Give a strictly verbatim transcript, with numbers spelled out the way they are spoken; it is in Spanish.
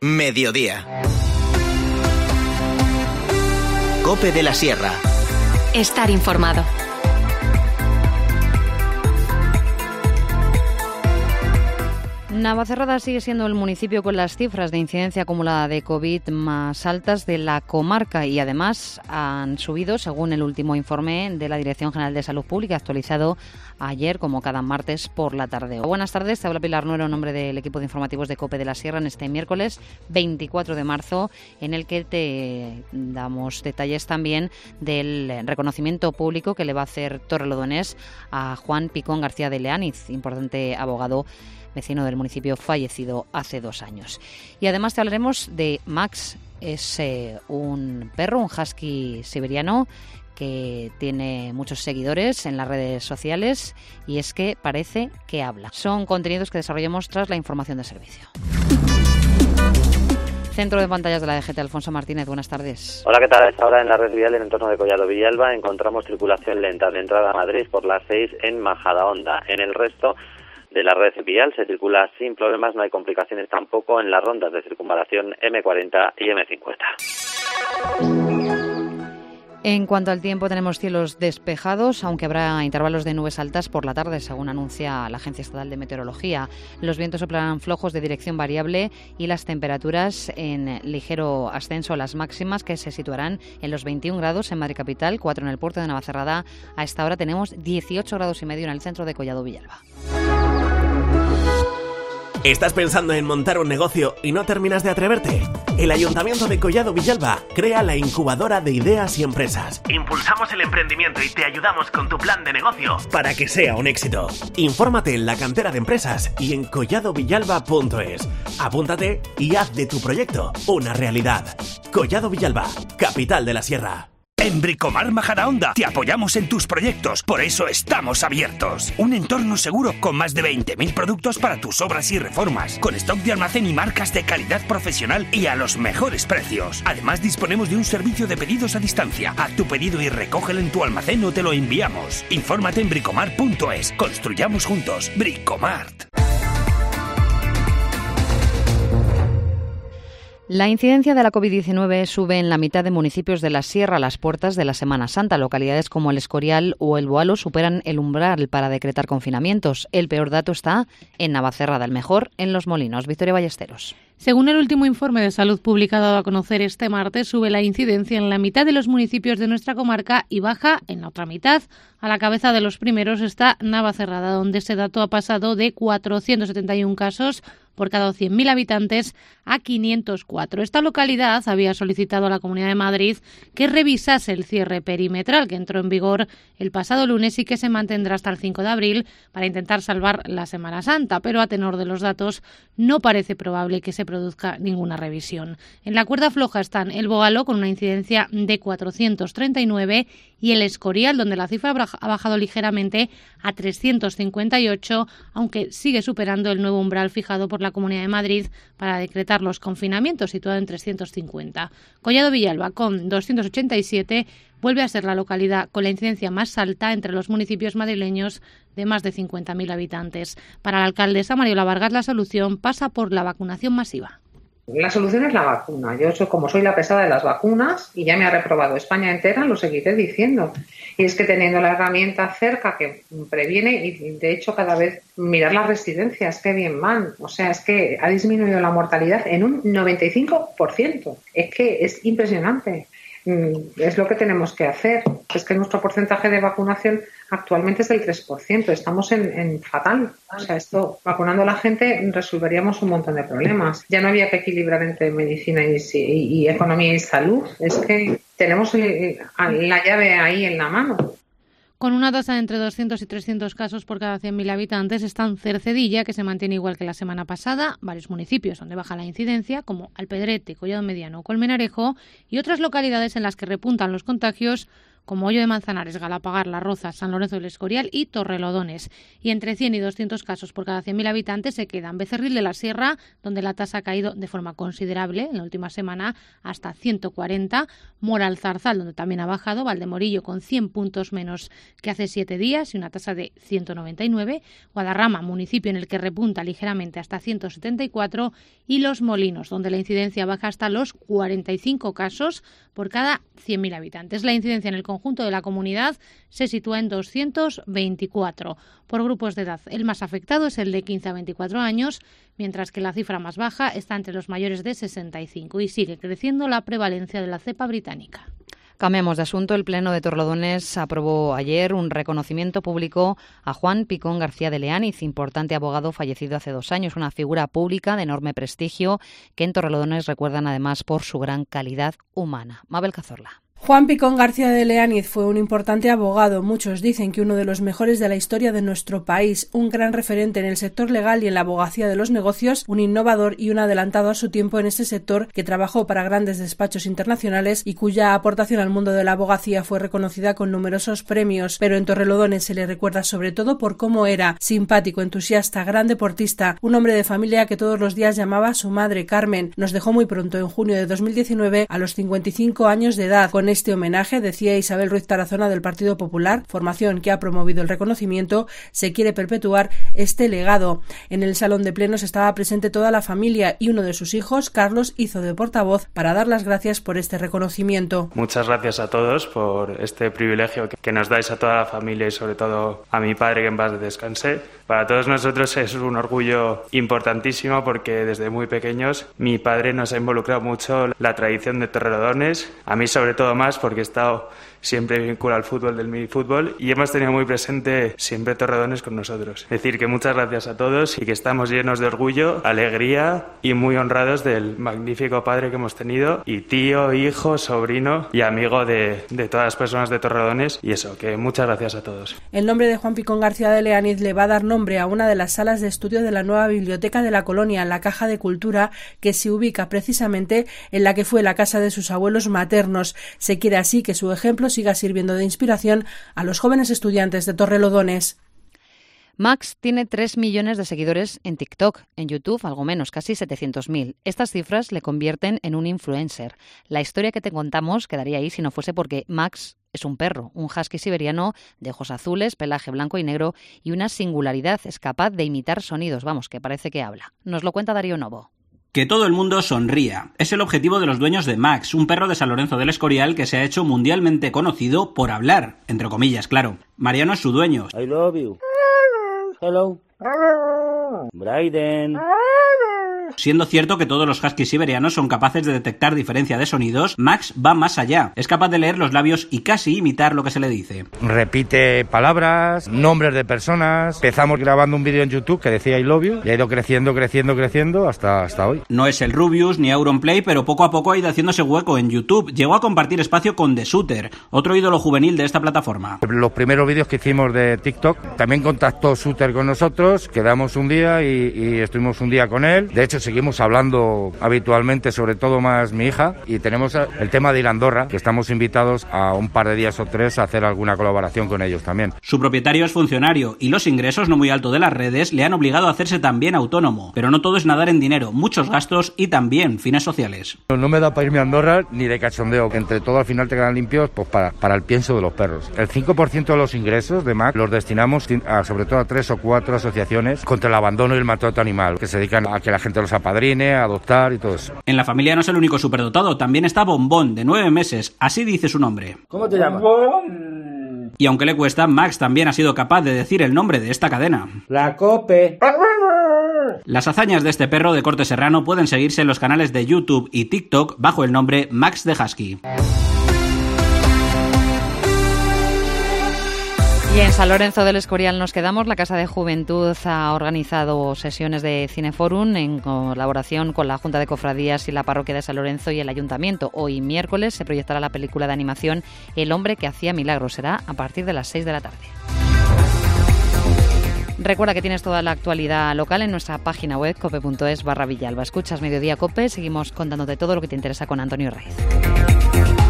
Mediodía. COPE de la Sierra. Estar informado. Navacerrada sigue siendo el municipio con las cifras de incidencia acumulada de COVID más altas de la comarca y además han subido según el último informe de la Dirección General de Salud Pública actualizado ayer como cada martes por la tarde. Buenas tardes, te habla Pilar Nuero en nombre del equipo de informativos de COPE de la Sierra en este miércoles veinticuatro de marzo en el que te damos detalles también del reconocimiento público que le va a hacer Torrelodones a Juan Picón García de Leániz, importante abogado vecino del municipio fallecido hace dos años. Y además te hablaremos de Max, es eh, un perro, un husky siberiano que tiene muchos seguidores en las redes sociales y es que parece que habla. Son contenidos que desarrollamos tras la información de servicio. Centro de pantallas de la D G T, Alfonso Martínez, buenas tardes. Hola, ¿qué tal? A esta hora en la red vial en el entorno de Collado Villalba encontramos circulación lenta de entrada a Madrid por las seis en Majadahonda. En el resto de la red vial se circula sin problemas, no hay complicaciones tampoco en las rondas de circunvalación eme cuarenta y eme cincuenta. En cuanto al tiempo, tenemos cielos despejados, aunque habrá intervalos de nubes altas por la tarde, según anuncia la Agencia Estatal de Meteorología. Los vientos soplarán flojos de dirección variable y las temperaturas en ligero ascenso, las máximas que se situarán en los veintiún grados en Madrid capital, cuatro en el puerto de Navacerrada. A esta hora tenemos dieciocho grados y medio en el centro de Collado Villalba. ¿Estás pensando en montar un negocio y no terminas de atreverte? El Ayuntamiento de Collado Villalba crea la incubadora de ideas y empresas. Impulsamos el emprendimiento y te ayudamos con tu plan de negocio para que sea un éxito. Infórmate en la cantera de empresas y en collado villalba punto es. Apúntate y haz de tu proyecto una realidad. Collado Villalba, capital de la Sierra. En Bricomart Majadahonda te apoyamos en tus proyectos, por eso estamos abiertos. Un entorno seguro con más de veinte mil productos para tus obras y reformas, con stock de almacén y marcas de calidad profesional y a los mejores precios. Además disponemos de un servicio de pedidos a distancia. Haz tu pedido y recógelo en tu almacén o te lo enviamos. Infórmate en bricomart punto es. Construyamos juntos. Bricomart. La incidencia de la COVID diecinueve sube en la mitad de municipios de la Sierra a las puertas de la Semana Santa. Localidades como El Escorial o El Boalo superan el umbral para decretar confinamientos. El peor dato está en Navacerrada, el mejor en Los Molinos. Victoria Ballesteros. Según el último informe de salud publicado dado a conocer este martes, sube la incidencia en la mitad de los municipios de nuestra comarca y baja en la otra mitad. A la cabeza de los primeros está Navacerrada, donde ese dato ha pasado de cuatrocientos setenta y uno casos por cada cien mil habitantes a quinientos cuatro. Esta localidad había solicitado a la Comunidad de Madrid que revisase el cierre perimetral que entró en vigor el pasado lunes y que se mantendrá hasta el cinco de abril para intentar salvar la Semana Santa, pero a tenor de los datos no parece probable que se produzca ninguna revisión. En la cuerda floja están El Boalo con una incidencia de cuatrocientos treinta y nueve y El Escorial, donde la cifra ha bajado ligeramente a trescientos cincuenta y ocho, aunque sigue superando el nuevo umbral fijado por la Comunidad de Madrid para decretar los confinamientos, situado en trescientos cincuenta. Collado Villalba, con doscientos ochenta y siete, vuelve a ser la localidad con la incidencia más alta entre los municipios madrileños de más de cincuenta mil habitantes. Para la alcaldesa Mariola Vargas, la solución pasa por la vacunación masiva. La solución es la vacuna. Yo soy, como soy la pesada de las vacunas y ya me ha reprobado España entera, lo seguiré diciendo. Y es que teniendo la herramienta cerca que previene y de hecho cada vez mirar las residencias, qué bien van. O sea, es que ha disminuido la mortalidad en un noventa y cinco por ciento. Es que es impresionante. Es lo que tenemos que hacer. Es que nuestro porcentaje de vacunación actualmente es del tres por ciento. Estamos en, en fatal. O sea, esto, vacunando a la gente, resolveríamos un montón de problemas. Ya no había que equilibrar entre medicina y, y, y economía y salud. Es que tenemos la llave ahí en la mano. Con una tasa de entre doscientos y trescientos casos por cada cien mil habitantes están Cercedilla, que se mantiene igual que la semana pasada, varios municipios donde baja la incidencia, como Alpedrete, Collado Mediano o Colmenarejo, y otras localidades en las que repuntan los contagios, como Hoyo de Manzanares, Galapagar, Las Rozas, San Lorenzo del Escorial y Torrelodones. Y entre cien y doscientos casos por cada cien mil habitantes se quedan Becerril de la Sierra, donde la tasa ha caído de forma considerable en la última semana hasta ciento cuarenta, Mora al Zarzal, donde también ha bajado, Valdemorillo con cien puntos menos que hace siete días y una tasa de ciento noventa y nueve, Guadarrama, municipio en el que repunta ligeramente hasta ciento setenta y cuatro, y Los Molinos, donde la incidencia baja hasta los cuarenta y cinco casos por cada cien mil habitantes. La incidencia en el conjunto de la comunidad se sitúa en doscientos veinticuatro. Por grupos de edad, el más afectado es el de quince a veinticuatro años, mientras que la cifra más baja está entre los mayores de sesenta y cinco y sigue creciendo la prevalencia de la cepa británica. Cambiamos de asunto. El Pleno de Torrelodones aprobó ayer un reconocimiento público a Juan Picón García de Leániz, importante abogado fallecido hace dos años, una figura pública de enorme prestigio que en Torrelodones recuerdan además por su gran calidad humana. Mabel Cazorla. Juan Picón García de Leániz fue un importante abogado, muchos dicen que uno de los mejores de la historia de nuestro país, un gran referente en el sector legal y en la abogacía de los negocios, un innovador y un adelantado a su tiempo en este sector que trabajó para grandes despachos internacionales y cuya aportación al mundo de la abogacía fue reconocida con numerosos premios, pero en Torrelodones se le recuerda sobre todo por cómo era, simpático, entusiasta, gran deportista, un hombre de familia que todos los días llamaba a su madre, Carmen. Nos dejó muy pronto, en junio de dos mil diecinueve, a los cincuenta y cinco años de edad. Con este homenaje, decía Isabel Ruiz Tarazona del Partido Popular, formación que ha promovido el reconocimiento, se quiere perpetuar este legado. En el salón de plenos estaba presente toda la familia y uno de sus hijos, Carlos, hizo de portavoz para dar las gracias por este reconocimiento. Muchas gracias a todos por este privilegio que nos dais a toda la familia y sobre todo a mi padre, que en paz descanse. Para todos nosotros es un orgullo importantísimo porque desde muy pequeños mi padre nos ha involucrado mucho en la tradición de Torrelodones, a mí sobre todo más porque he estado siempre vinculado al fútbol, del minifútbol, y hemos tenido muy presente siempre Torrelodones con nosotros. Es decir, que muchas gracias a todos y que estamos llenos de orgullo, alegría y muy honrados del magnífico padre que hemos tenido, y tío, hijo, sobrino y amigo de, de todas las personas de Torrelodones, y eso, que muchas gracias a todos. El nombre de Juan Picón García de Leániz le va a dar nombre a una de las salas de estudio de la nueva biblioteca de la colonia, la Caja de Cultura, que se ubica precisamente en la que fue la casa de sus abuelos maternos. Se quiere así que su ejemplo siga sirviendo de inspiración a los jóvenes estudiantes de Torrelodones. Max tiene tres millones de seguidores en TikTok, en YouTube algo menos, casi setecientos mil. Estas cifras le convierten en un influencer. La historia que te contamos quedaría ahí si no fuese porque Max es un perro, un husky siberiano de ojos azules, pelaje blanco y negro y una singularidad, es capaz de imitar sonidos, vamos, que parece que habla. Nos lo cuenta Darío Novo. Que todo el mundo sonría. Es el objetivo de los dueños de Max, un perro de San Lorenzo del Escorial que se ha hecho mundialmente conocido por hablar, entre comillas, claro. Mariano es su dueño. I love you. Hello. Bryden. Siendo cierto que todos los huskies siberianos son capaces de detectar diferencia de sonidos, Max va más allá. Es capaz de leer los labios y casi imitar lo que se le dice. Repite palabras, nombres de personas. Empezamos grabando un vídeo en YouTube que decía I love you y ha ido creciendo, creciendo, creciendo hasta, hasta hoy. No es el Rubius ni Auronplay, pero poco a poco ha ido haciéndose hueco en YouTube. Llegó a compartir espacio con The Shooter, otro ídolo juvenil de esta plataforma. Los primeros vídeos que hicimos de TikTok, también contactó Shooter con nosotros, quedamos un día y, y estuvimos un día con él. De hecho, seguimos hablando habitualmente, sobre todo más mi hija, y tenemos el tema de ir a Andorra, que estamos invitados a un par de días o tres a hacer alguna colaboración con ellos también. Su propietario es funcionario y los ingresos no muy altos de las redes le han obligado a hacerse también autónomo. Pero no todo es nadar en dinero, muchos gastos y también fines sociales. No me da para irme a Andorra ni de cachondeo, que entre todo al final te quedan limpios pues para, para el pienso de los perros. El cinco por ciento de los ingresos de Max los destinamos a, sobre todo a tres o cuatro asociaciones contra el abandono y el maltrato animal, que se dedican a que la gente los apadrine, a adoptar y todo eso. En la familia no es el único superdotado, también está Bombón, de nueve meses, así dice su nombre. ¿Cómo te llamas? Y aunque le cuesta, Max también ha sido capaz de decir el nombre de esta cadena. La Cope. Las hazañas de este perro de corte serrano pueden seguirse en los canales de YouTube y TikTok bajo el nombre Max the Husky. Y en San Lorenzo del Escorial nos quedamos. La Casa de Juventud ha organizado sesiones de Cineforum en colaboración con la Junta de Cofradías y la Parroquia de San Lorenzo y el Ayuntamiento. Hoy miércoles se proyectará la película de animación El hombre que hacía milagros. Será a partir de las seis de la tarde. Recuerda que tienes toda la actualidad local en nuestra página web cope punto es barra Villalba. Escuchas Mediodía Cope, seguimos contándote todo lo que te interesa con Antonio Raiz.